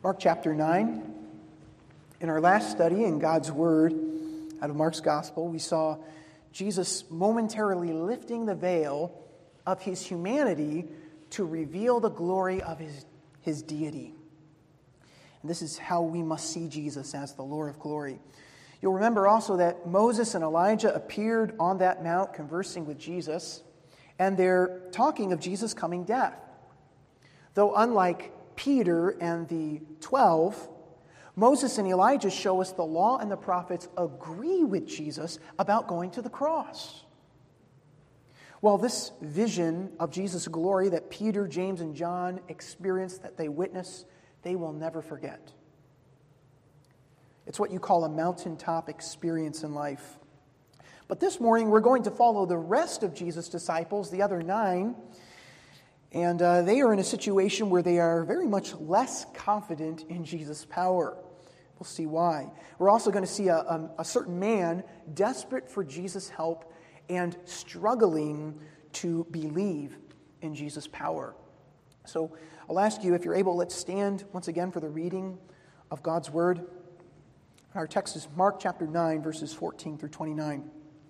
Mark chapter 9. In our last study in God's Word out of Mark's Gospel, we saw Jesus momentarily lifting the veil of his humanity to reveal the glory of his deity. And this is how we must see Jesus as the Lord of glory. You'll remember also that Moses and Elijah appeared on that mount conversing with Jesus, and they're talking of Jesus' coming death. Though unlike Peter and the 12, Moses and Elijah show us the law and the prophets agree with Jesus about going to the cross. Well, this vision of Jesus' glory that Peter, James, and John experienced, that they witness, they will never forget. It's what you call a mountaintop experience in life. But this morning, we're going to follow the rest of Jesus' disciples, the other 9, and they are in a situation where they are very much less confident in Jesus' power. We'll see why. We're also going to see a certain man desperate for Jesus' help and struggling to believe in Jesus' power. So I'll ask you, if you're able, let's stand once again for the reading of God's Word. Our text is Mark chapter 9, verses 14 through 29.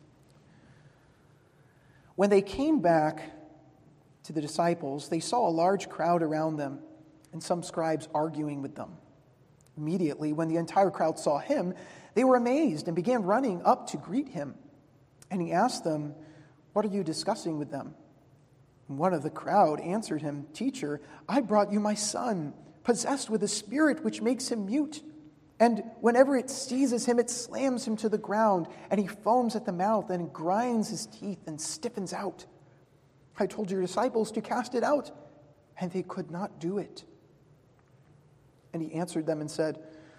When they came back to the disciples, they saw a large crowd around them and some scribes arguing with them. Immediately, when the entire crowd saw him, they were amazed and began running up to greet him. And he asked them, "What are you discussing with them?" And one of the crowd answered him, "Teacher, I brought you my son, possessed with a spirit which makes him mute. And whenever it seizes him, it slams him to the ground, and he foams at the mouth and grinds his teeth and stiffens out. I told your disciples to cast it out, and they could not do it." And he answered them and said,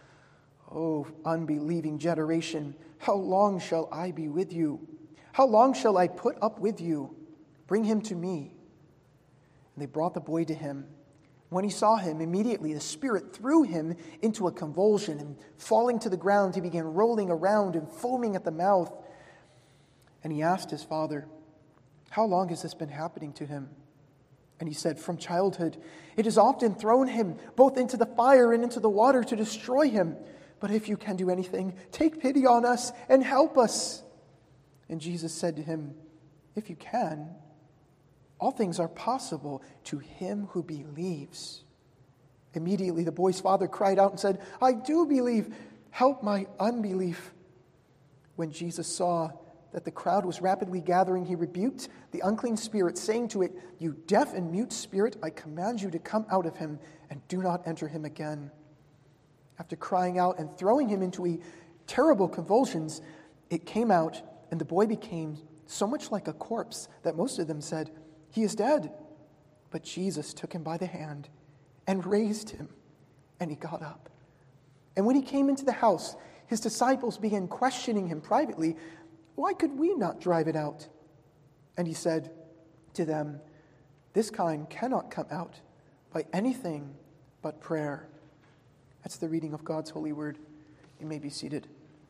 "O unbelieving generation, how long shall I be with you? How long shall I put up with you? Bring him to me." And they brought the boy to him. When he saw him, immediately the spirit threw him into a convulsion, and falling to the ground, he began rolling around and foaming at the mouth. And he asked his father, "How long has this been happening to him?" And he said, "From childhood. It has often thrown him both into the fire and into the water to destroy him. But if you can do anything, take pity on us and help us." And Jesus said to him, "If you can, all things are possible to him who believes." Immediately the boy's father cried out and said, "I do believe. Help my unbelief." When Jesus saw that the crowd was rapidly gathering, he rebuked the unclean spirit, saying to it, "You deaf and mute spirit, I command you to come out of him and do not enter him again." After crying out and throwing him into terrible convulsions, it came out, and the boy became so much like a corpse that most of them said, "He is dead." But Jesus took him by the hand and raised him, and he got up. And when he came into the house, his disciples began questioning him privately, "Why could we not drive it out?" And he said to them, "This kind cannot come out by anything but prayer." That's the reading of God's holy word. You may be seated.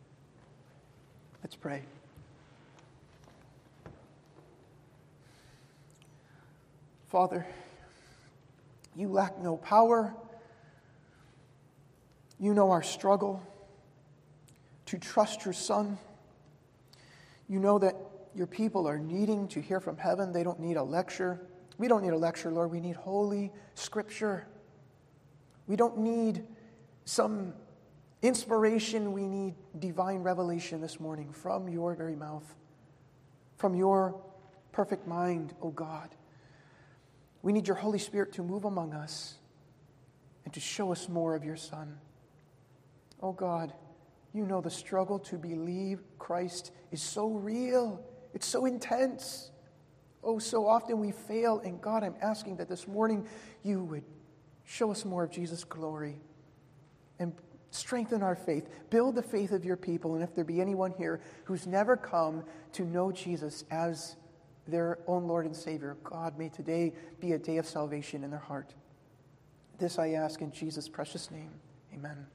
Let's pray. Father, you lack no power. You know our struggle to trust your Son. You know that your people are needing to hear from heaven. They don't need a lecture. We don't need a lecture, Lord. We need Holy Scripture. We don't need some inspiration. We need divine revelation this morning from your very mouth, from your perfect mind, O God. We need your Holy Spirit to move among us and to show us more of your Son. Oh God, you know the struggle to believe Christ is so real. It's so intense. Oh, so often we fail. And God, I'm asking that this morning you would show us more of Jesus' glory and strengthen our faith. Build the faith of your people. And if there be anyone here who's never come to know Jesus as their own Lord and Savior, God, may today be a day of salvation in their heart. This I ask in Jesus' precious name. Amen.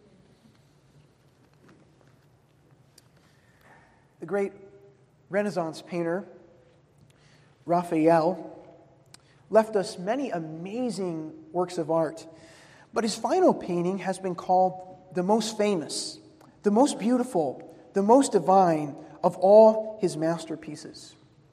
The great Renaissance painter Raphael left us many amazing works of art. But his final painting has been called the most famous, the most beautiful, the most divine of all his masterpieces.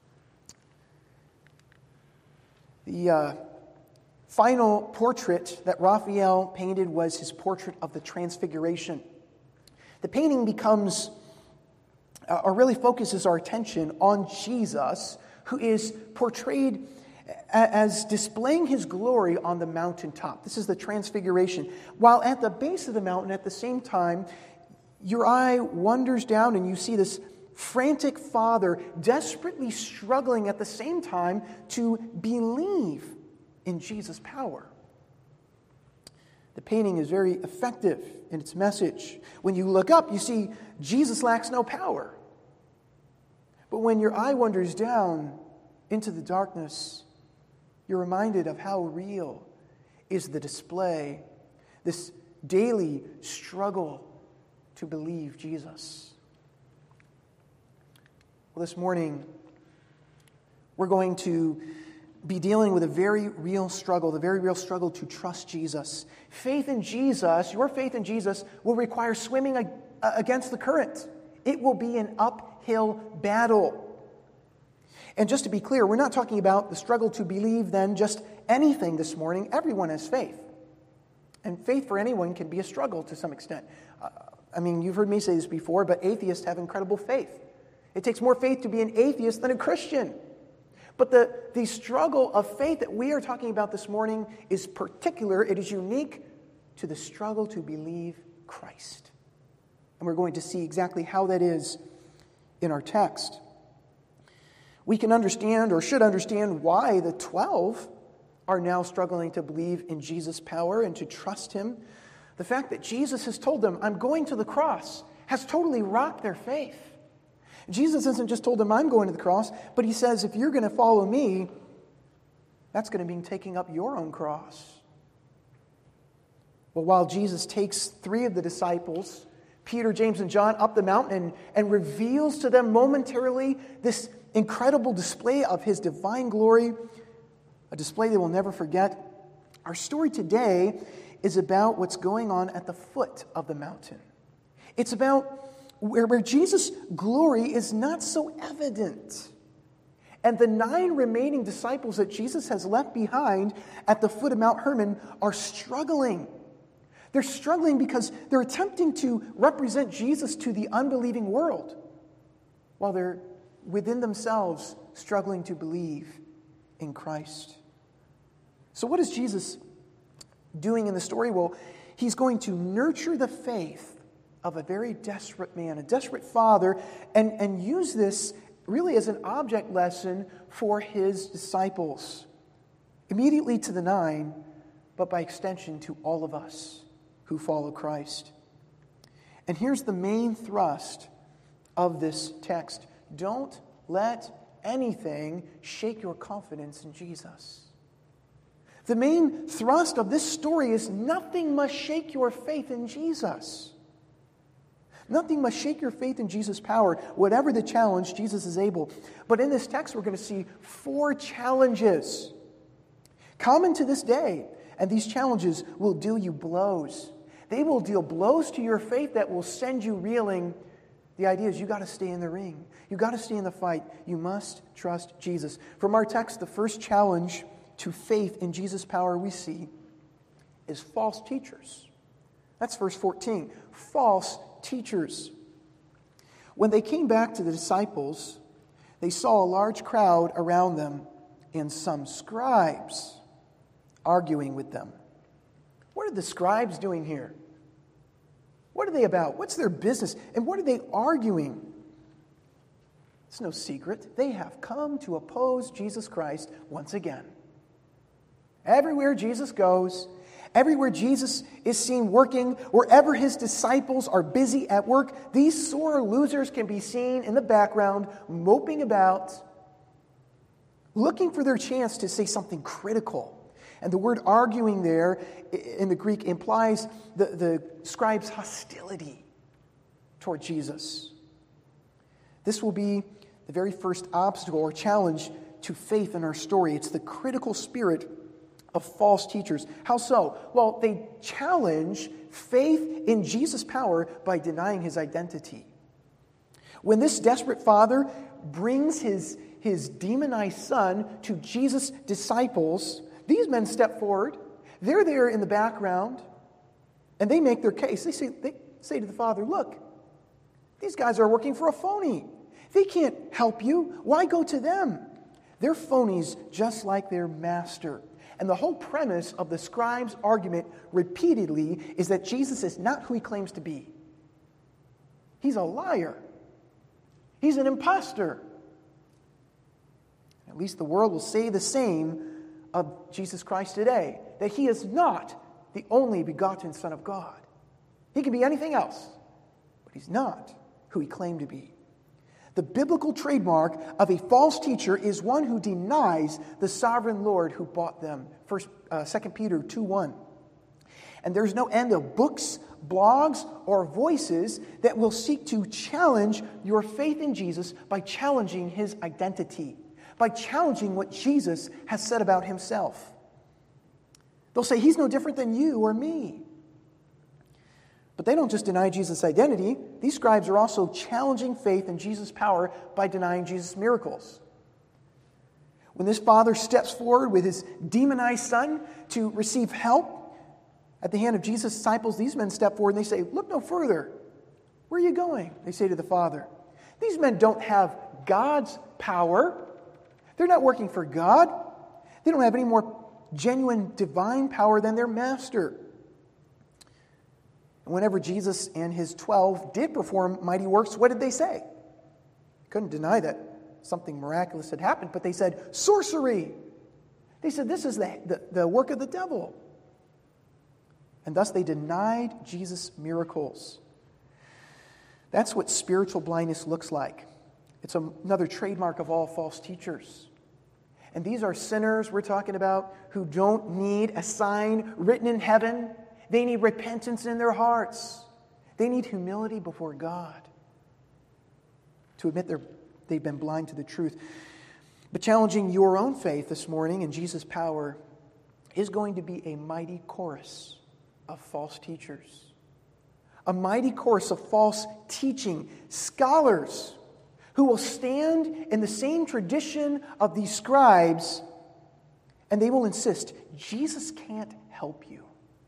The final portrait that Raphael painted was his portrait of the Transfiguration. The painting becomes, or really focuses our attention on Jesus, who is portrayed as displaying his glory on the mountaintop. This is the Transfiguration. While at the base of the mountain, at the same time, your eye wanders down and you see this frantic father desperately struggling at the same time to believe in Jesus' power. The painting is very effective in its message. When you look up, you see Jesus lacks no power. But when your eye wanders down into the darkness, you're reminded of how real is the display, this daily struggle to believe Jesus. Well, this morning, we're going to be dealing with a very real struggle, the very real struggle to trust Jesus. Faith in Jesus, your faith in Jesus, will require swimming against the current. It will be an uphill battle. And just to be clear, we're not talking about the struggle to believe then just anything this morning. Everyone has faith. And faith for anyone can be a struggle to some extent. You've heard me say this before, but atheists have incredible faith. It takes more faith to be an atheist than a Christian. But the struggle of faith that we are talking about this morning is particular. It is unique to the struggle to believe Christ. And we're going to see exactly how that is in our text. We can understand, or should understand, why the 12 are now struggling to believe in Jesus' power and to trust him. The fact that Jesus has told them, I'm going to the cross, has totally rocked their faith. Jesus hasn't just told them, I'm going to the cross, but he says, if you're going to follow me, that's going to mean taking up your own cross. Well, while Jesus takes 3 of the disciples, Peter, James, and John, up the mountain and reveals to them momentarily this incredible display of his divine glory, a display they will never forget, our story today is about what's going on at the foot of the mountain. It's about where Jesus' glory is not so evident. And the 9 remaining disciples that Jesus has left behind at the foot of Mount Hermon are struggling. They're struggling because they're attempting to represent Jesus to the unbelieving world, while they're within themselves struggling to believe in Christ. So what is Jesus doing in the story? Well, he's going to nurture the faith of a very desperate man, a desperate father, and use this really as an object lesson for his disciples. Immediately to the 9, but by extension to all of us who follow Christ. And here's the main thrust of this text. Don't let anything shake your confidence in Jesus. The main thrust of this story is nothing must shake your faith in Jesus. Nothing must shake your faith in Jesus' power. Whatever the challenge, Jesus is able. But in this text, we're going to see 4 challenges common to this day. And these challenges will deal you blows. They will deal blows to your faith that will send you reeling. The idea is you got to stay in the ring. You got to stay in the fight. You must trust Jesus. From our text, the first challenge to faith in Jesus' power we see is false teachers. That's verse 14. False teachers. When they came back to the disciples, they saw a large crowd around them and some scribes arguing with them. What are the scribes doing here? What are they about? What's their business? And what are they arguing? It's no secret. They have come to oppose Jesus Christ once again. Everywhere Jesus goes, everywhere Jesus is seen working, wherever his disciples are busy at work, these sore losers can be seen in the background, moping about, looking for their chance to say something critical. And the word arguing there in the Greek implies the scribes' hostility toward Jesus. This will be the very first obstacle or challenge to faith in our story. It's the critical spirit of false teachers. How so? Well, they challenge faith in Jesus' power by denying his identity. When this desperate father brings his demonized son to Jesus' disciples, these men step forward. They're there in the background, and they make their case. They say to the father, look, these guys are working for a phony. They can't help you. Why go to them? They're phonies just like their master. And the whole premise of the scribes' argument repeatedly is that Jesus is not who he claims to be. He's a liar. He's an imposter. At least the world will say the same of Jesus Christ today, that he is not the only begotten Son of God. He can be anything else, but he's not who he claimed to be. The biblical trademark of a false teacher is one who denies the sovereign Lord who bought them. 2 Peter 2:1. And there's no end of books, blogs, or voices that will seek to challenge your faith in Jesus by challenging his identity, by challenging what Jesus has said about himself. They'll say, he's no different than you or me. But they don't just deny Jesus' identity. These scribes are also challenging faith in Jesus' power by denying Jesus' miracles. When this father steps forward with his demonized son to receive help at the hand of Jesus' disciples, these men step forward and they say, look no further. Where are you going? They say to the father. These men don't have God's power. They're not working for God. They don't have any more genuine divine power than their master. And whenever Jesus and his 12 did perform mighty works, what did they say? Couldn't deny that something miraculous had happened, but they said, sorcery. They said, this is the work of the devil. And thus they denied Jesus' miracles. That's what spiritual blindness looks like. It's another trademark of all false teachers. And these are sinners we're talking about who don't need a sign written in heaven. They need repentance in their hearts. They need humility before God to admit they've been blind to the truth. But challenging your own faith this morning in Jesus' power is going to be a mighty chorus of false teachers. A mighty chorus of false teaching scholars who will stand in the same tradition of these scribes, and they will insist, Jesus can't help you.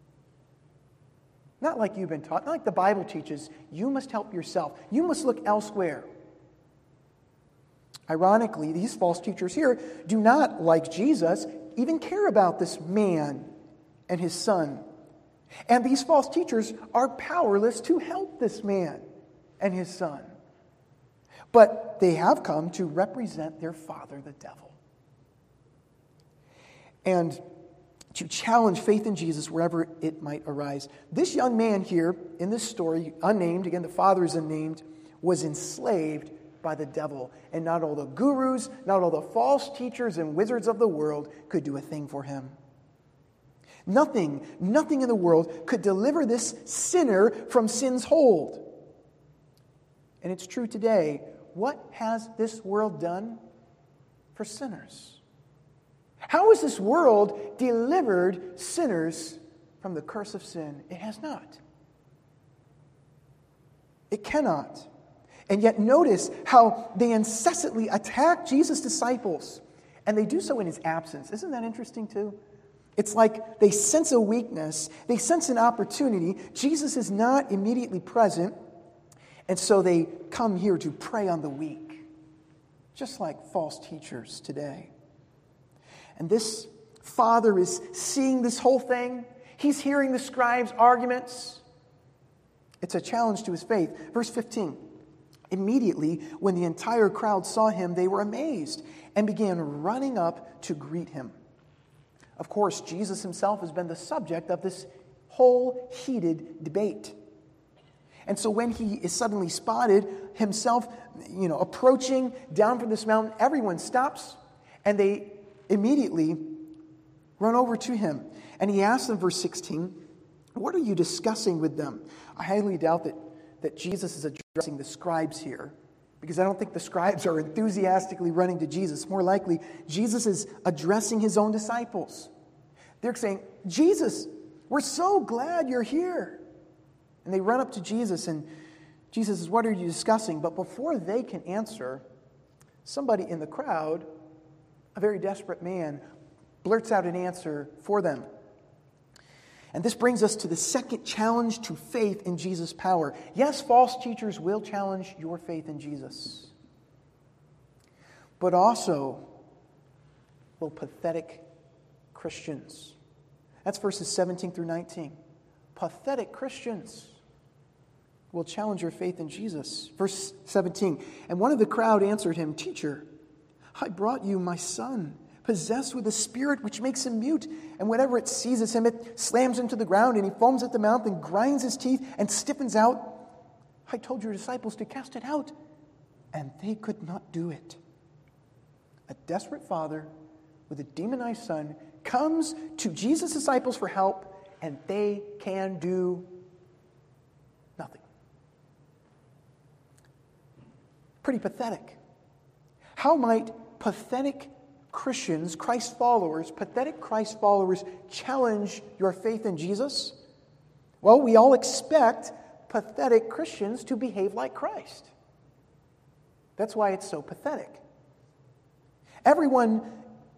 Not like you've been taught, not like the Bible teaches. You must help yourself. You must look elsewhere. Ironically, these false teachers here do not, like Jesus, even care about this man and his son. And these false teachers are powerless to help this man and his son. But they have come to represent their father, the devil. And to challenge faith in Jesus wherever it might arise. This young man here in this story, unnamed, again the father is unnamed, was enslaved by the devil. And not all the gurus, not all the false teachers and wizards of the world could do a thing for him. Nothing in the world could deliver this sinner from sin's hold. And it's true today. What has this world done for sinners? How has this world delivered sinners from the curse of sin? It has not. It cannot. And yet notice how they incessantly attack Jesus' disciples. And they do so in his absence. Isn't that interesting too? It's like they sense a weakness. They sense an opportunity. Jesus is not immediately present. And so they come here to prey on the weak. Just like false teachers today. And this father is seeing this whole thing. He's hearing the scribes' arguments. It's a challenge to his faith. Verse 15. Immediately, when the entire crowd saw him, they were amazed and began running up to greet him. Of course, Jesus himself has been the subject of this whole heated debate. And so when he is suddenly spotted himself, approaching down from this mountain, everyone stops and they immediately run over to him. And he asks them, verse 16, what are you discussing with them? I highly doubt that Jesus is addressing the scribes here, because I don't think the scribes are enthusiastically running to Jesus. More likely, Jesus is addressing his own disciples. They're saying, Jesus, we're so glad you're here. And they run up to Jesus, and Jesus says, what are you discussing? But before they can answer, somebody in the crowd, a very desperate man, blurts out an answer for them. And this brings us to the second challenge to faith in Jesus' power. Yes, false teachers will challenge your faith in Jesus. But also will pathetic Christians. That's verses 17 through 19. Pathetic Christians will challenge your faith in Jesus. Verse 17, and one of the crowd answered him, Teacher, I brought you my son, possessed with a spirit which makes him mute, and whenever it seizes him, it slams him to the ground, and he foams at the mouth and grinds his teeth and stiffens out. I told your disciples to cast it out, and they could not do it. A desperate father with a demonized son comes to Jesus' disciples for help, and they can do nothing. Pretty pathetic. How might pathetic Christians, Christ followers, pathetic Christ followers, challenge your faith in Jesus? Well, we all expect pathetic Christians to behave like Christ. That's why it's so pathetic. Everyone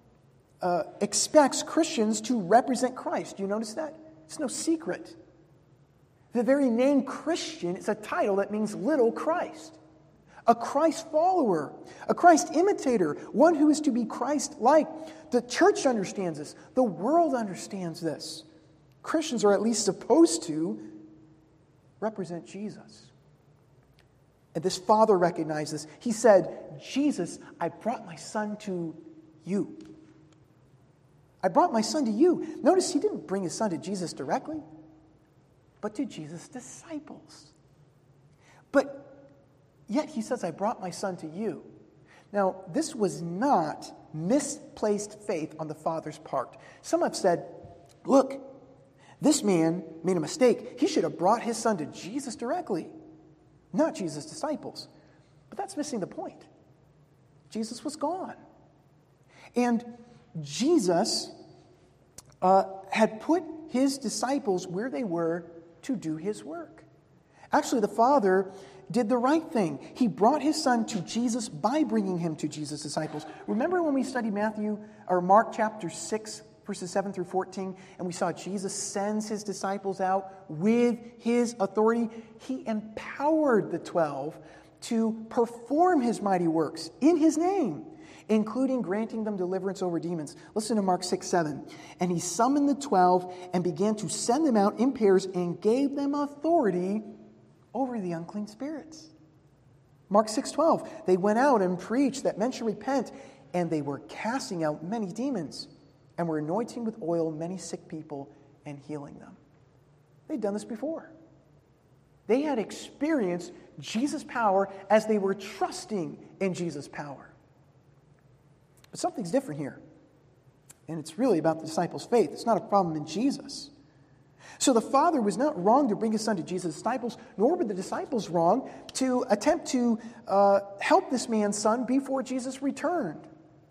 expects Christians to represent Christ. Do you notice that? It's no secret. The very name Christian is a title that means little Christ. A Christ follower, a Christ imitator, one who is to be Christ-like. The church understands this. The world understands this. Christians are at least supposed to represent Jesus. And this father recognized this. He said, Jesus, I brought my son to you. I brought my son to you. Notice he didn't bring his son to Jesus directly, but to Jesus' disciples. But yet he says, I brought my son to you. Now, this was not misplaced faith on the father's part. Some have said, look, this man made a mistake. He should have brought his son to Jesus directly, not Jesus' disciples. But that's missing the point. Jesus was gone. And Jesus had put his disciples where they were to do his work. Actually, the Father did the right thing. He brought his son to Jesus by bringing him to Jesus' disciples. Remember when we studied Mark chapter 6, verses 7 through 14, and we saw Jesus sends his disciples out with his authority? He empowered the 12 to perform his mighty works in his name, including granting them deliverance over demons. Listen to Mark 6:7. And he summoned the 12 and began to send them out in pairs and gave them authority over the unclean spirits. Mark 6:12. They went out and preached that men should repent, and they were casting out many demons and were anointing with oil many sick people and healing them. They'd done this before. They had experienced Jesus' power as they were trusting in Jesus' power. But something's different here. And it's really about the disciples' faith. It's not a problem in Jesus. So the Father was not wrong to bring his son to Jesus' disciples, nor were the disciples wrong to attempt to help this man's son before Jesus returned.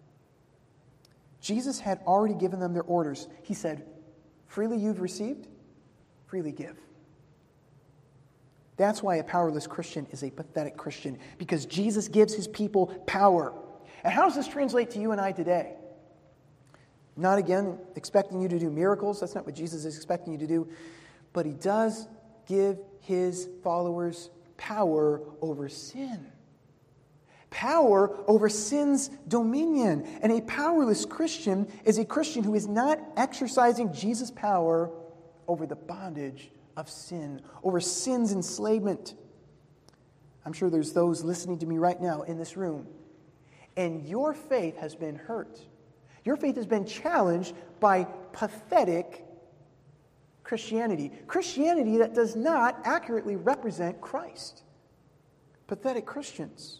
Jesus had already given them their orders. He said, freely you've received, freely give. That's why a powerless Christian is a pathetic Christian, because Jesus gives his people power. And how does this translate to you and I today? Not, again, expecting you to do miracles. That's not what Jesus is expecting you to do. But he does give his followers power over sin. Power over sin's dominion. And a powerless Christian is a Christian who is not exercising Jesus' power over the bondage of sin, over sin's enslavement. I'm sure there's those listening to me right now in this room, and your faith has been hurt. Your faith has been challenged by pathetic Christianity. Christianity that does not accurately represent Christ. Pathetic Christians.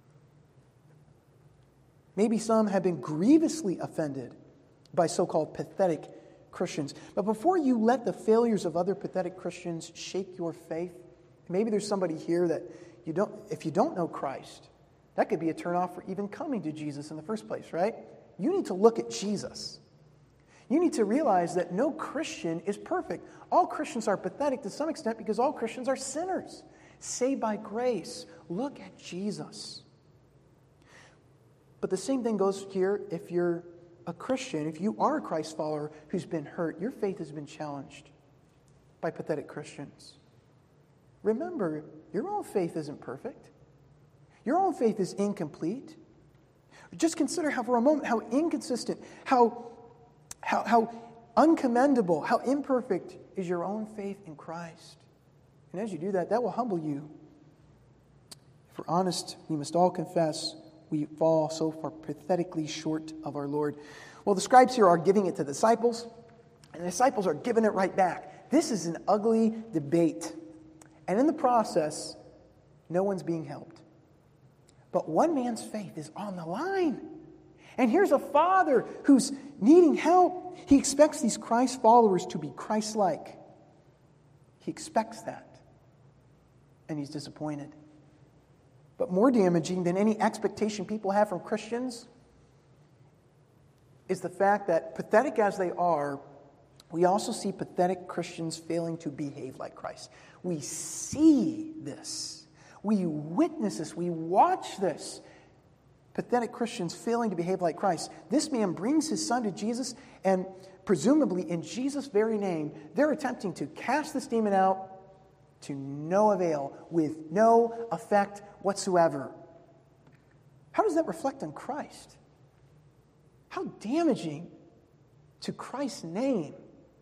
Maybe some have been grievously offended by so-called pathetic Christians. But before you let the failures of other pathetic Christians shake your faith, maybe there's somebody here that if you don't know Christ, that could be a turnoff for even coming to Jesus in the first place, right? You need to look at Jesus. You need to realize that no Christian is perfect. All Christians are pathetic to some extent because all Christians are sinners. Saved by grace. Look at Jesus. But the same thing goes here if you're a Christian, if you are a Christ follower who's been hurt, your faith has been challenged by pathetic Christians. Remember, your own faith isn't perfect. Your own faith is incomplete. Just consider how, for a moment, how inconsistent, how uncommendable, how imperfect is your own faith in Christ. And as you do that, that will humble you. If we're honest, we must all confess we fall so far pathetically short of our Lord. Well, the scribes here are giving it to the disciples, and the disciples are giving it right back. This is an ugly debate. And in the process, no one's being helped. But one man's faith is on the line. And here's a father who's needing help. He expects these Christ followers to be Christ-like. He expects that. And he's disappointed. But more damaging than any expectation people have from Christians is the fact that, pathetic as they are, we also see pathetic Christians failing to behave like Christ. We see this. We witness this. We watch this. Pathetic Christians failing to behave like Christ. This man brings his son to Jesus, and presumably in Jesus' very name, they're attempting to cast this demon out to no avail, with no effect whatsoever. How does that reflect on Christ? How damaging to Christ's name.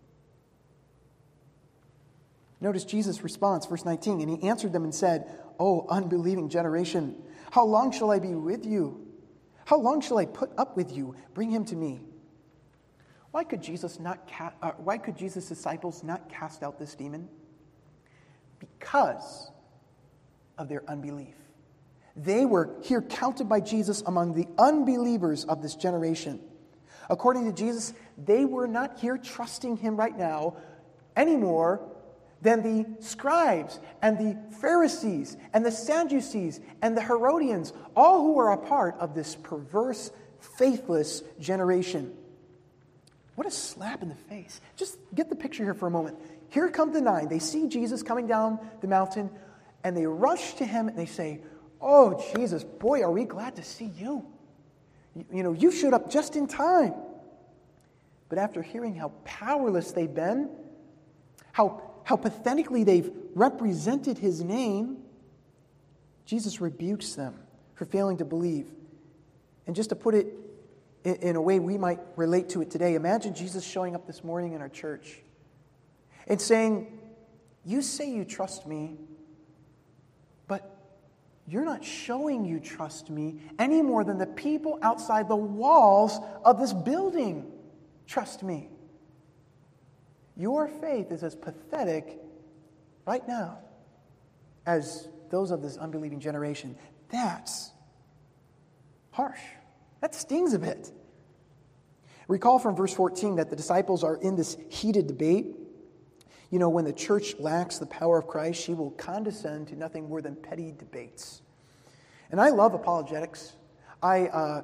Notice Jesus' response, verse 19, and he answered them and said, "O unbelieving generation, how long shall I be with you? How long shall I put up with you? Bring him to me." Why could Jesus' disciples not cast out this demon? Because of their unbelief. They were here counted by Jesus among the unbelievers of this generation. According to Jesus, they were not here trusting him right now any more than the scribes and the Pharisees and the Sadducees and the Herodians, all who were a part of this perverse, faithless generation. What a slap in the face. Just get the picture here for a moment. Here come the 9. They see Jesus coming down the mountain, and they rush to him, and they say, "Oh, Jesus, boy, are we glad to see you. You showed up just in time." But after hearing how powerless they've been, how pathetically they've represented his name, Jesus rebukes them for failing to believe. And just to put it in a way we might relate to it today, imagine Jesus showing up this morning in our church and saying, "You say you trust me, but you're not showing you trust me any more than the people outside the walls of this building trust me. Your faith is as pathetic right now as those of this unbelieving generation." That's harsh. That stings a bit. Recall from verse 14 that the disciples are in this heated debate. When the church lacks the power of Christ, she will condescend to nothing more than petty debates. And I love apologetics. I'm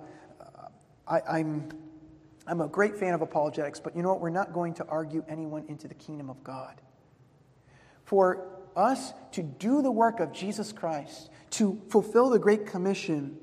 a great fan of apologetics, but you know what? We're not going to argue anyone into the kingdom of God. For us to do the work of Jesus Christ, to fulfill the Great Commission,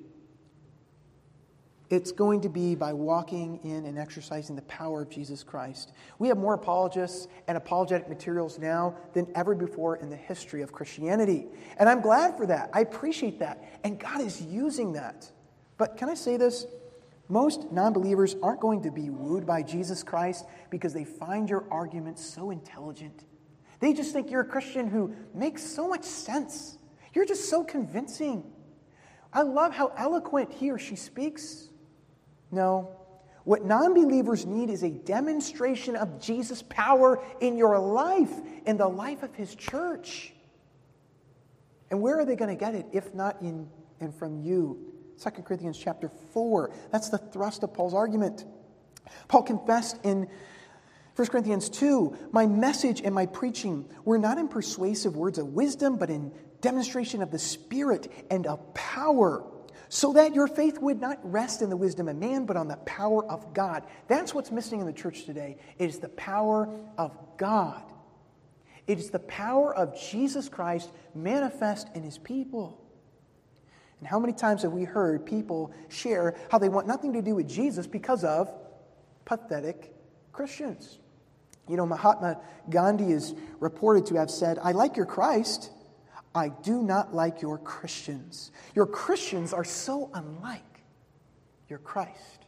it's going to be by walking in and exercising the power of Jesus Christ. We have more apologists and apologetic materials now than ever before in the history of Christianity. And I'm glad for that. I appreciate that. And God is using that. But can I say this? Most non-believers aren't going to be wooed by Jesus Christ because they find your arguments so intelligent. They just think you're a Christian who makes so much sense. You're just so convincing. I love how eloquent he or she speaks. No. What non-believers need is a demonstration of Jesus' power in your life, in the life of his church. And where are they going to get it if not in and from you? 2 Corinthians chapter 4. That's the thrust of Paul's argument. Paul confessed in 1 Corinthians 2, "My message and my preaching were not in persuasive words of wisdom, but in demonstration of the Spirit and of power, so that your faith would not rest in the wisdom of man, but on the power of God. That's what's missing in the church today. It is the power of God. It is the power of Jesus Christ manifest in his people. And how many times have we heard people share how they want nothing to do with Jesus because of pathetic Christians? You know, Mahatma Gandhi is reported to have said, "I like your Christ, I do not like your Christians. Your Christians are so unlike your Christ."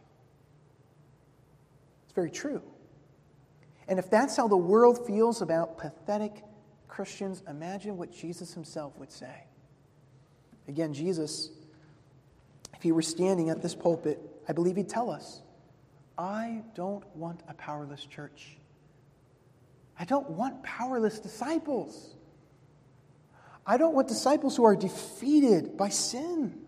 It's very true. And if that's how the world feels about pathetic Christians, imagine what Jesus himself would say. Again, Jesus, if he were standing at this pulpit, I believe he'd tell us, "I don't want a powerless church. I don't want powerless disciples. I don't want disciples who are defeated by sin."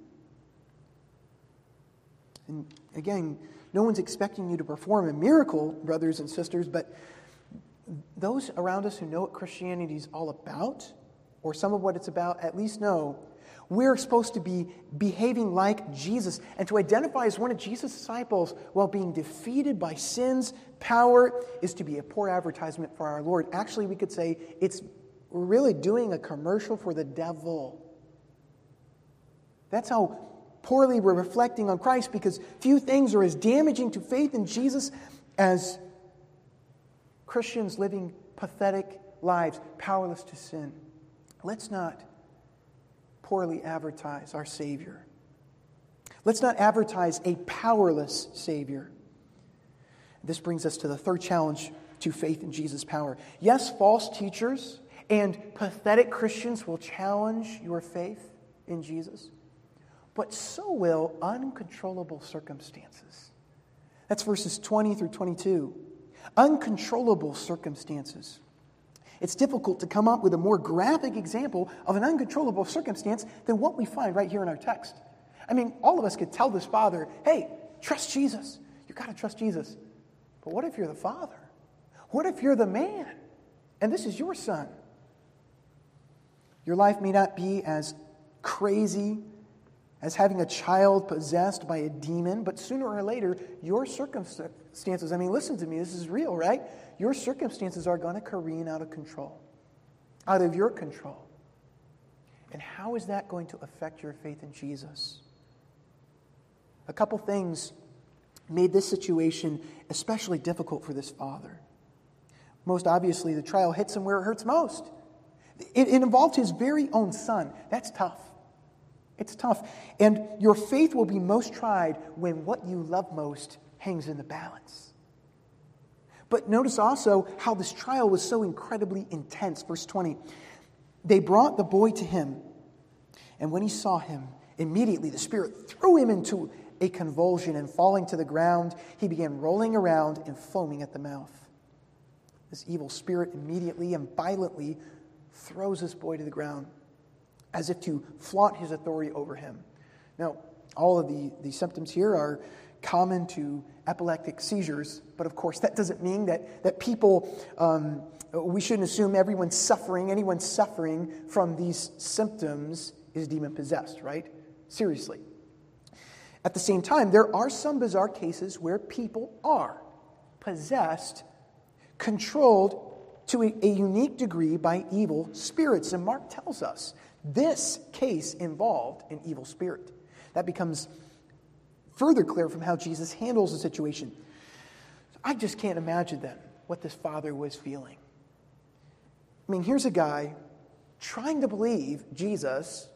And again, no one's expecting you to perform a miracle, brothers and sisters, but those around us who know what Christianity is all about, or some of what it's about, at least know we're supposed to be behaving like Jesus and to identify as one of Jesus' disciples while being defeated by sin's power is to be a poor advertisement for our Lord. Actually, we could say we're really doing a commercial for the devil. That's how poorly we're reflecting on Christ, because few things are as damaging to faith in Jesus as Christians living pathetic lives, powerless to sin. Let's not poorly advertise our Savior. Let's not advertise a powerless Savior. This brings us to the third challenge to faith in Jesus' power. Yes, false teachers and pathetic Christians will challenge your faith in Jesus, but so will uncontrollable circumstances. That's verses 20 through 22. Uncontrollable circumstances. It's difficult to come up with a more graphic example of an uncontrollable circumstance than what we find right here in our text. I mean, all of us could tell this father, "Hey, trust Jesus. You've got to trust Jesus." But what if you're the father? What if you're the man? And this is your son? Your life may not be as crazy as having a child possessed by a demon, but sooner or later, your circumstances, I mean, listen to me, this is real, right? Your circumstances are going to careen out of control, out of your control. And how is that going to affect your faith in Jesus? A couple things made this situation especially difficult for this father. Most obviously, the trial hits him where it hurts most. It involved his very own son. That's tough. It's tough. And your faith will be most tried when what you love most hangs in the balance. But notice also how this trial was so incredibly intense. Verse 20. They brought the boy to him, and when he saw him, immediately the Spirit threw him into a convulsion, and falling to the ground, he began rolling around and foaming at the mouth. This evil spirit immediately and violently throws this boy to the ground, as if to flaunt his authority over him. Now, all of the symptoms here are common to epileptic seizures, but of course that doesn't mean that people, we shouldn't assume anyone suffering from these symptoms is demon-possessed, right? Seriously. At the same time, there are some bizarre cases where people are possessed, controlled to a unique degree by evil spirits. And Mark tells us this case involved an evil spirit. That becomes further clear from how Jesus handles the situation. I just can't imagine then what this father was feeling. I mean, here's a guy trying to believe Jesus.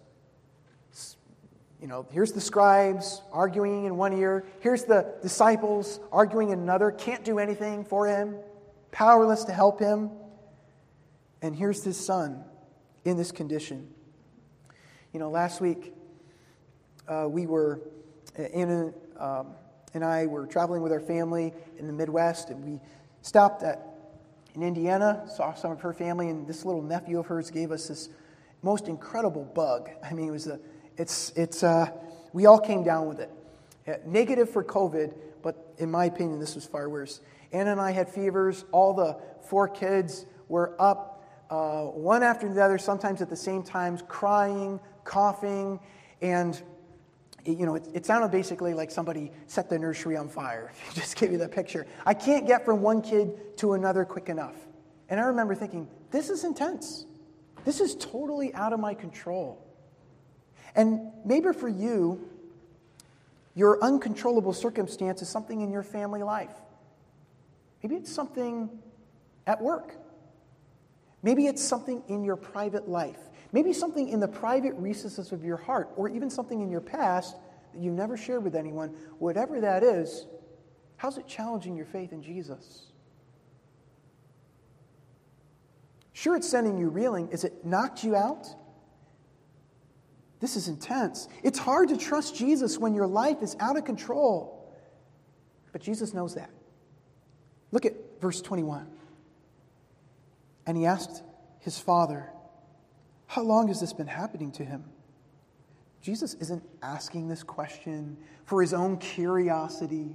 Here's the scribes arguing in one ear. Here's the disciples arguing in another. Can't do anything for him. Powerless to help him. And here's his son in this condition. Last week we were and I were traveling with our family in the Midwest, and we stopped in Indiana, saw some of her family, and this little nephew of hers gave us this most incredible bug. I mean, we all came down with it. Negative for COVID, but in my opinion, this was far worse. Anna and I had fevers. All the 4 kids were up, one after the other, sometimes at the same time, crying, coughing, and It sounded basically like somebody set the nursery on fire. If you just give you that picture. I can't get from one kid to another quick enough. And I remember thinking, this is intense. This is totally out of my control. And maybe for you, your uncontrollable circumstance is something in your family life. Maybe it's something at work. Maybe it's something in your private life. Maybe something in the private recesses of your heart, or even something in your past that you've never shared with anyone. Whatever that is, how's it challenging your faith in Jesus? Sure, it's sending you reeling. Is it knocked you out? This is intense. It's hard to trust Jesus when your life is out of control. But Jesus knows that. Look at verse 21. And he asked his father, how long has this been happening to him? Jesus isn't asking this question for his own curiosity.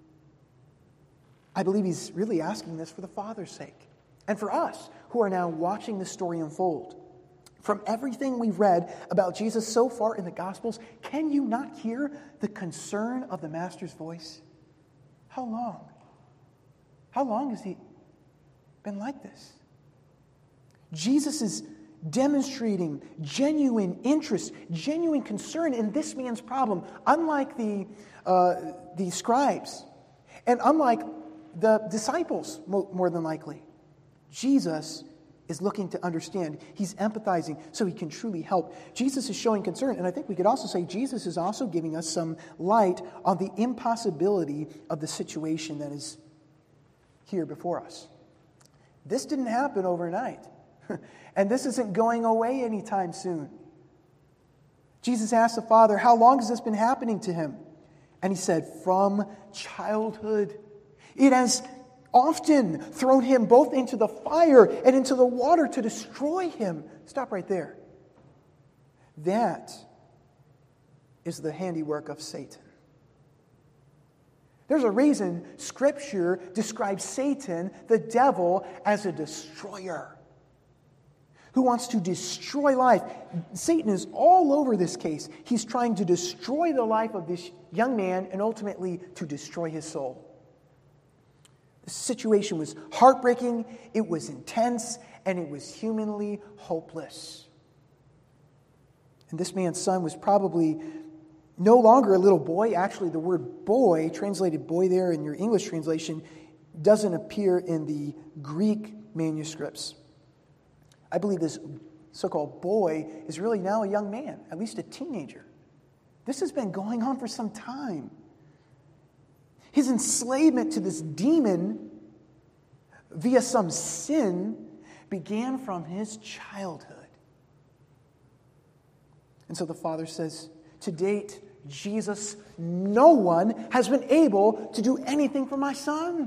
I believe he's really asking this for the Father's sake. And for us, who are now watching this story unfold. From everything we've read about Jesus so far in the Gospels, can you not hear the concern of the Master's voice? How long? How long has he been like this? Jesus is demonstrating genuine interest, genuine concern in this man's problem, unlike the scribes, and unlike the disciples, more than likely. Jesus is looking to understand. He's empathizing so he can truly help. Jesus is showing concern, and I think we could also say Jesus is also giving us some light on the impossibility of the situation that is here before us. This didn't happen overnight. And this isn't going away anytime soon. Jesus asked the Father, how long has this been happening to him? And he said, from childhood. It has often thrown him both into the fire and into the water to destroy him. Stop right there. That is the handiwork of Satan. There's a reason Scripture describes Satan, the devil, as a destroyer who wants to destroy life. Satan is all over this case. He's trying to destroy the life of this young man and ultimately to destroy his soul. The situation was heartbreaking, it was intense, and it was humanly hopeless. And this man's son was probably no longer a little boy. Actually, the word boy, translated boy there in your English translation, doesn't appear in the Greek manuscripts. I believe this so-called boy is really now a young man, at least a teenager. This has been going on for some time. His enslavement to this demon via some sin began from his childhood. And so the Father says, to date, Jesus, no one has been able to do anything for my son.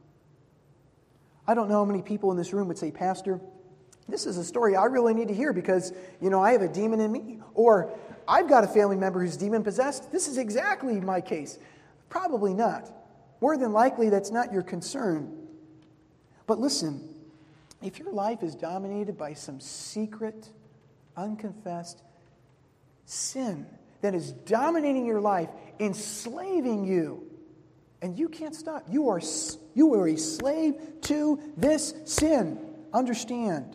I don't know how many people in this room would say, Pastor, this is a story I really need to hear because, I have a demon in me. Or, I've got a family member who's demon-possessed. This is exactly my case. Probably not. More than likely, that's not your concern. But listen, if your life is dominated by some secret, unconfessed sin that is dominating your life, enslaving you, and you can't stop, you are a slave to this sin. Understand.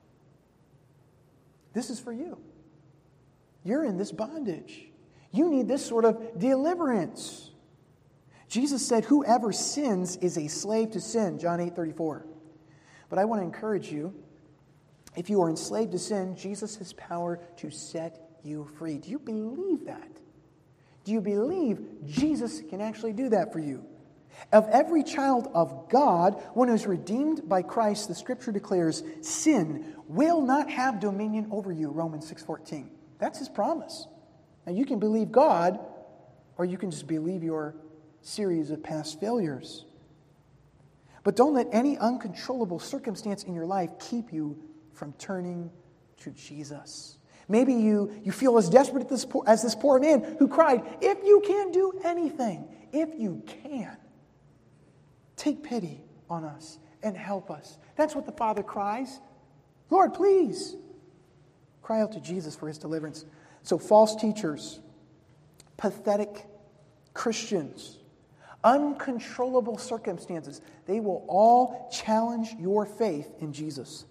This is for you. You're in this bondage. You need this sort of deliverance. Jesus said, whoever sins is a slave to sin, John 8:34. But I want to encourage you, if you are enslaved to sin, Jesus has power to set you free. Do you believe that? Do you believe Jesus can actually do that for you? Of every child of God, one who is redeemed by Christ, the Scripture declares, sin will not have dominion over you, Romans 6:14. That's his promise. Now you can believe God, or you can just believe your series of past failures. But don't let any uncontrollable circumstance in your life keep you from turning to Jesus. Maybe you feel as desperate as this poor man who cried, if you can do anything, if you can, take pity on us and help us. That's what the Father cries. Lord, please. Cry out to Jesus for his deliverance. So false teachers, pathetic Christians, uncontrollable circumstances, they will all challenge your faith in Jesus.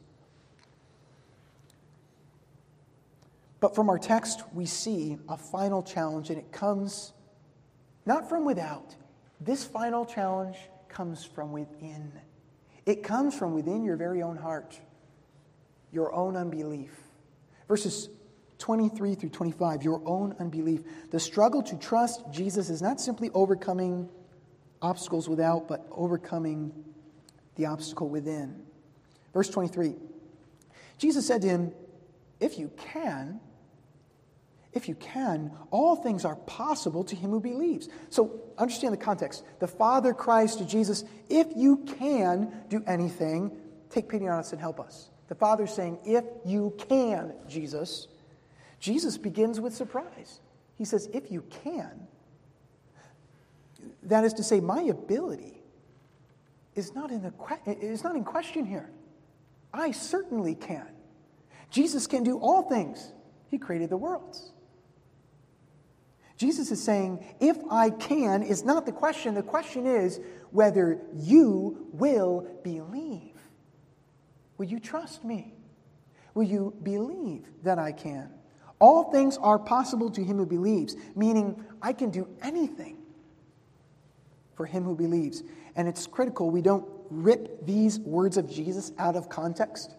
But from our text, we see a final challenge, and it comes not from without. This final challenge comes from within. It comes from within your very own heart, your own unbelief. Verses 23 through 25, your own unbelief. The struggle to trust Jesus is not simply overcoming obstacles without, but overcoming the obstacle within. Verse 23, Jesus said to him, if you can, all things are possible to him who believes. So understand the context. The Father cries to Jesus, if you can do anything, take pity on us and help us. The Father's saying, if you can, Jesus. Jesus begins with surprise. He says, if you can. That is to say, my ability is not in question here. I certainly can. Jesus can do all things. He created the worlds. Jesus is saying, if I can is not the question. The question is whether you will believe. Will you trust me? Will you believe that I can? All things are possible to him who believes, meaning I can do anything for him who believes. And it's critical we don't rip these words of Jesus out of context.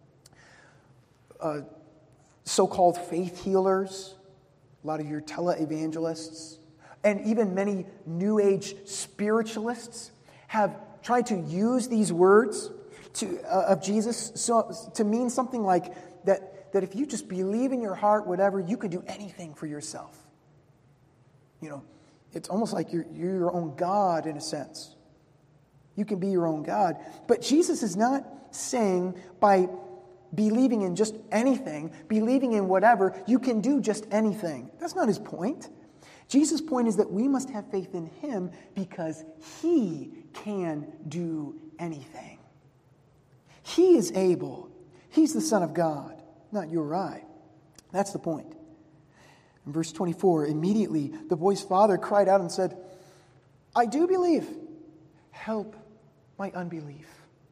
So-called faith healers, a lot of your televangelists, and even many New Age spiritualists have tried to use these words of Jesus to mean something like that if you just believe in your heart, whatever, you can do anything for yourself. You know, it's almost like you're your own God in a sense. You can be your own God. But Jesus is not saying by believing in just anything, believing in whatever, you can do just anything. That's not his point. Jesus' point is that we must have faith in him because he can do anything. He is able. He's the Son of God, not you or I. That's the point. In verse 24, immediately the boy's father cried out and said, I do believe. Help my unbelief.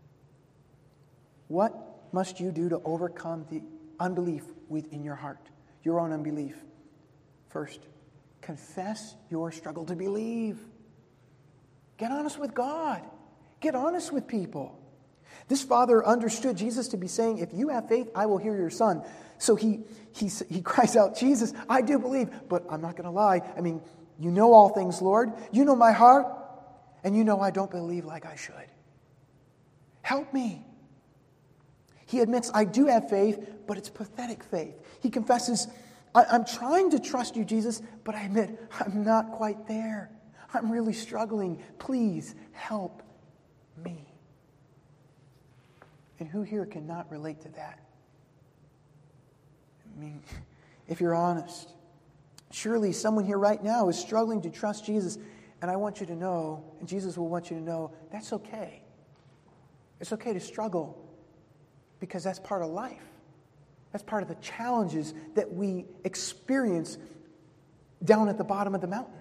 What must you do to overcome the unbelief within your heart, your own unbelief? First, confess your struggle to believe. Get honest with God. Get honest with people. This father understood Jesus to be saying, if you have faith, I will heal your son. So he cries out, Jesus, I do believe, but I'm not going to lie. I mean, you know all things, Lord. You know my heart, and you know I don't believe like I should. Help me. He admits, I do have faith, but it's pathetic faith. He confesses, I'm trying to trust you, Jesus, but I admit, I'm not quite there. I'm really struggling. Please help me. And who here cannot relate to that? I mean, if you're honest, surely someone here right now is struggling to trust Jesus, and I want you to know, and Jesus will want you to know, that's okay. It's okay to struggle because that's part of life. That's part of the challenges that we experience down at the bottom of the mountain.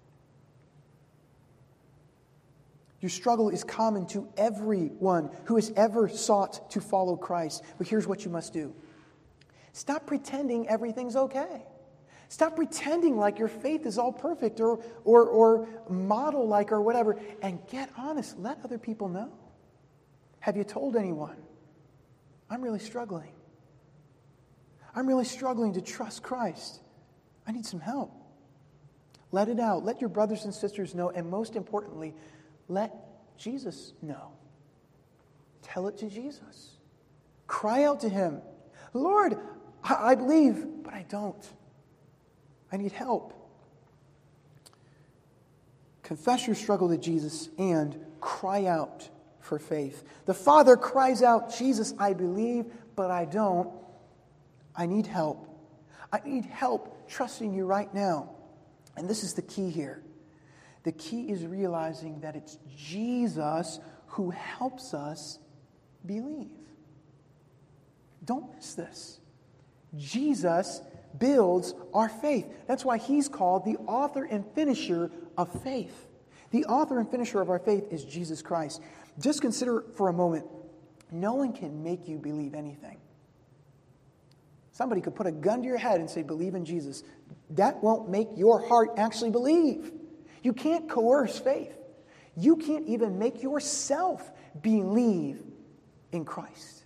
Your struggle is common to everyone who has ever sought to follow Christ. But here's what you must do. Stop pretending everything's okay. Stop pretending like your faith is all perfect or model-like or whatever. And get honest. Let other people know. Have you told anyone? I'm really struggling. I'm really struggling to trust Christ. I need some help. Let it out. Let your brothers and sisters know. And most importantly, let Jesus know. Tell it to Jesus. Cry out to him. Lord, I believe, but I don't. I need help. Confess your struggle to Jesus and cry out for faith. The Father cries out, Jesus, I believe, but I don't. I need help. I need help trusting you right now. And this is the key here. The key is realizing that it's Jesus who helps us believe. Don't miss this. Jesus builds our faith. That's why he's called the author and finisher of faith. The author and finisher of our faith is Jesus Christ. Just consider for a moment, no one can make you believe anything. Somebody could put a gun to your head and say, believe in Jesus. That won't make your heart actually believe. You can't coerce faith. You can't even make yourself believe in Christ.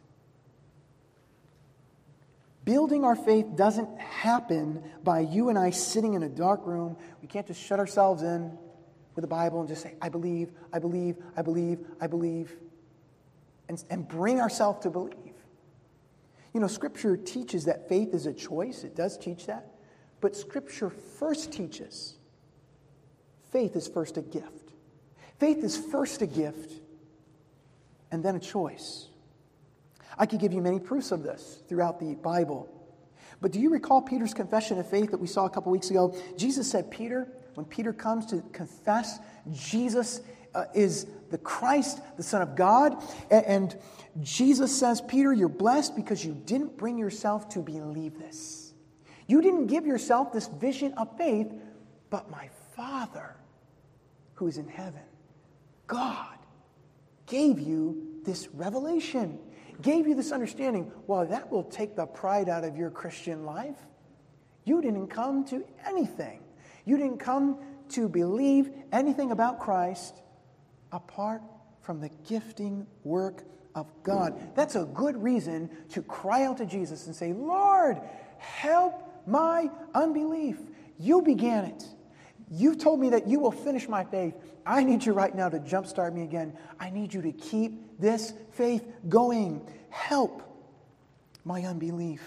Building our faith doesn't happen by you and I sitting in a dark room. We can't just shut ourselves in with the Bible and just say, I believe, I believe, I believe, I believe, and bring ourselves to believe. You know, Scripture teaches that faith is a choice. It does teach that. But Scripture first teaches faith is first a gift. Faith is first a gift and then a choice. I could give you many proofs of this throughout the Bible. But do you recall Peter's confession of faith that we saw a couple weeks ago? Jesus said, Peter, when Peter comes to confess Jesus is the Christ, the Son of God, and Jesus says, Peter, you're blessed because you didn't bring yourself to believe this. You didn't give yourself this vision of faith, but my Father who is in heaven, God, gave you this revelation, gave you this understanding. Well, that will take the pride out of your Christian life. You didn't come to anything. You didn't come to believe anything about Christ apart from the gifting work of God. That's a good reason to cry out to Jesus and say, Lord, help my unbelief. You began it. You told me that you will finish my faith. I need you right now to jumpstart me again. I need you to keep this faith going. Help my unbelief.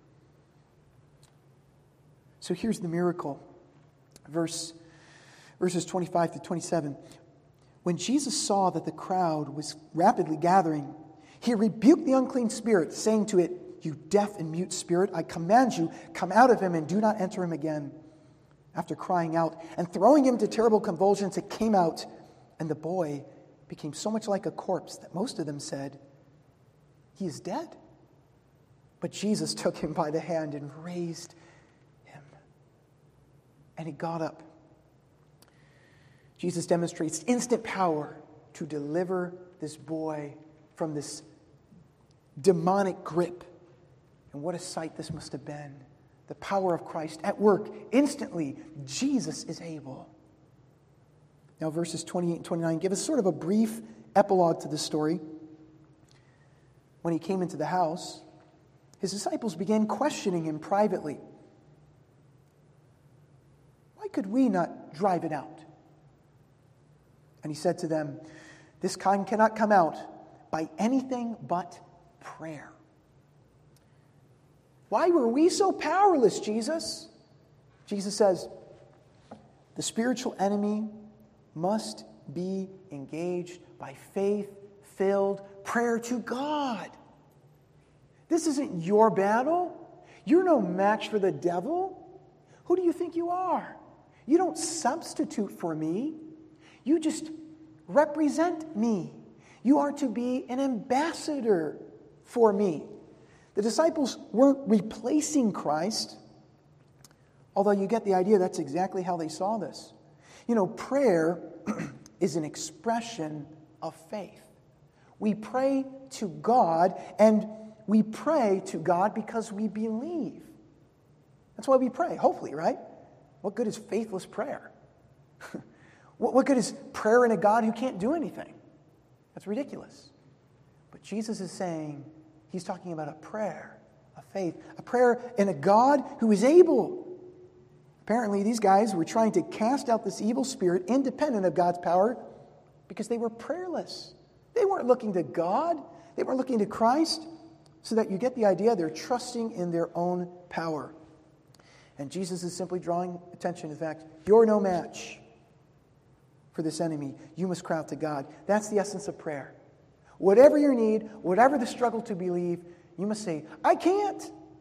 So here's the miracle. Verses 25 to 27. When Jesus saw that the crowd was rapidly gathering, he rebuked the unclean spirit, saying to it, You deaf and mute spirit, I command you, come out of him and do not enter him again. After crying out and throwing him into terrible convulsions, it came out, and the boy became so much like a corpse that most of them said, He is dead. But Jesus took him by the hand and raised him. And he got up. Jesus demonstrates instant power to deliver this boy from this demonic grip. And what a sight this must have been. The power of Christ at work. Instantly, Jesus is able. Now, verses 28 and 29 give us sort of a brief epilogue to this story. When he came into the house, his disciples began questioning him privately. Why could we not drive it out? And he said to them, This kind cannot come out by anything but prayer. Why were we so powerless, Jesus? Jesus says, the spiritual enemy must be engaged by faith-filled prayer to God. This isn't your battle. You're no match for the devil. Who do you think you are? You don't substitute for me. You just represent me. You are to be an ambassador for me. The disciples weren't replacing Christ, although you get the idea that's exactly how they saw this. You know, prayer is an expression of faith. We pray to God, and we pray to God because we believe. That's why we pray, hopefully, right? What good is faithless prayer? What good is prayer in a God who can't do anything? That's ridiculous. But Jesus is saying, he's talking about a prayer of faith, a prayer in a God who is able. Apparently, these guys were trying to cast out this evil spirit independent of God's power because they were prayerless. They weren't looking to God. They weren't looking to Christ. So that you get the idea, they're trusting in their own power. And Jesus is simply drawing attention to the fact, you're no match for this enemy. You must cry out to God. That's the essence of prayer. Whatever your need, whatever the struggle to believe, you must say, I can't.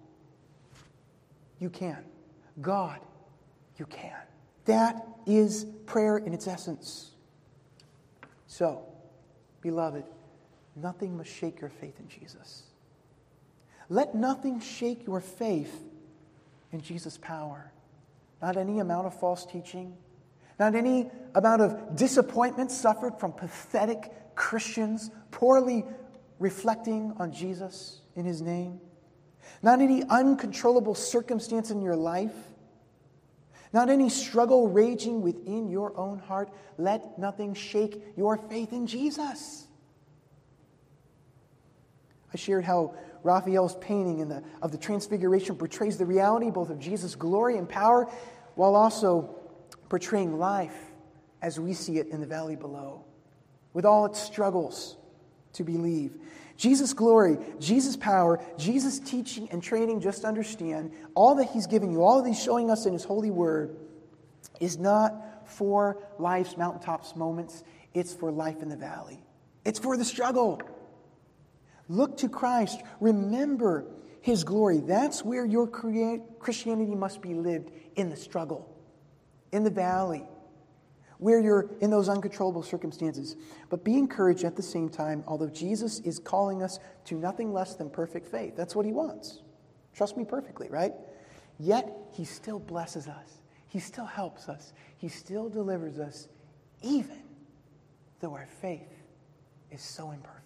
You can. God, you can. That is prayer in its essence. So, beloved, nothing must shake your faith in Jesus. Let nothing shake your faith in Jesus' power. Not any amount of false teaching, not any amount of disappointment suffered from pathetic Christians poorly reflecting on Jesus in his name. Not any uncontrollable circumstance in your life. Not any struggle raging within your own heart. Let nothing shake your faith in Jesus. I shared how Raphael's painting of the Transfiguration portrays the reality both of Jesus' glory and power, while also portraying life as we see it in the valley below, with all its struggles to believe. Jesus' glory, Jesus' power, Jesus' teaching and training, just understand, all that he's giving you, all that he's showing us in his holy word, is not for life's mountaintops moments. It's for life in the valley. It's for the struggle. Look to Christ. Remember his glory. That's where your Christianity must be lived, in the struggle, in the valley, where you're in those uncontrollable circumstances. But be encouraged at the same time, although Jesus is calling us to nothing less than perfect faith. That's what he wants. Trust me perfectly, right? Yet he still blesses us. He still helps us. He still delivers us, even though our faith is so imperfect.